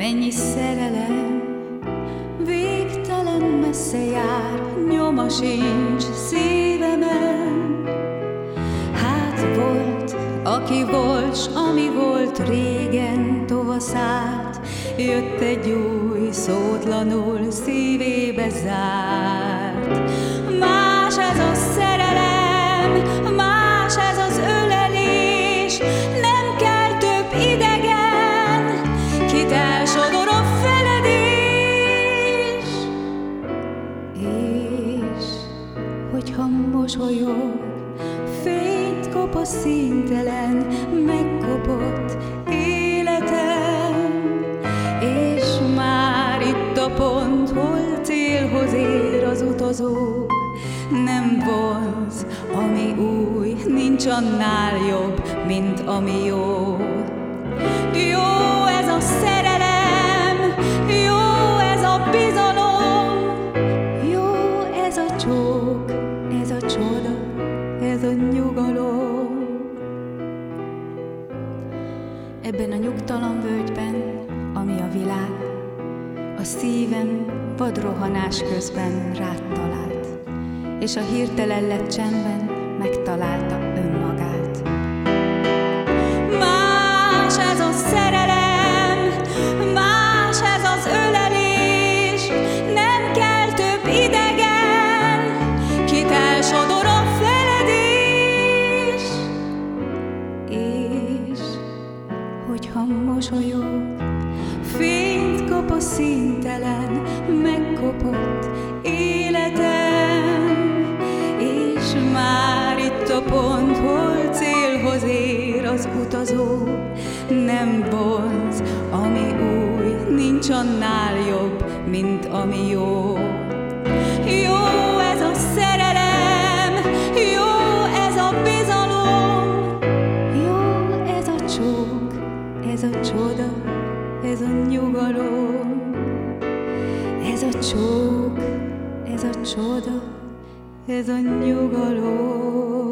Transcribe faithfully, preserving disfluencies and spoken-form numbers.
Mennyi szerelem, végtelen messze jár, nyoma sincs szívemen. Hát volt, aki volt, s ami volt régen tovaszát, jött egy új, szótlanul szívébe zárt. Más ez a szerelem, más ez az ölelés, nem kell több idegen, kit elsodor a feledés. És hogyha mosolyog, fényt kap a színtelen, megkopott életem. És már itt a pont, hol célhoz ér az utazó, nem vonz, ami új, nincs annál jobb, mint ami jó. Jó ez a szerelem, jó ez a bizalom, jó ez a csók, ez a csoda, ez a nyugalom. Ebben a nyugtalan völgyben, ami a világ, a szívem vadrohanás közben rád talált, és a hirtelen lett csendben megtalálta önmagát. Más ez a szerelem, más ez az ölelés, nem kell több idegen, kit elsodor a feledés. És hogyha mosolyog, fényt kap a színtelen, megkopott életem. És már itt a pont, hol célhoz ér az utazó, nem vonz, ami új, nincs annál jobb, mint ami jó. Jó ez a szerelem, jó ez a bizalom, jó ez a csók, ez a csoda, ez a nyugalom. Ez a csók, ez a csoda, ez a nyugalom.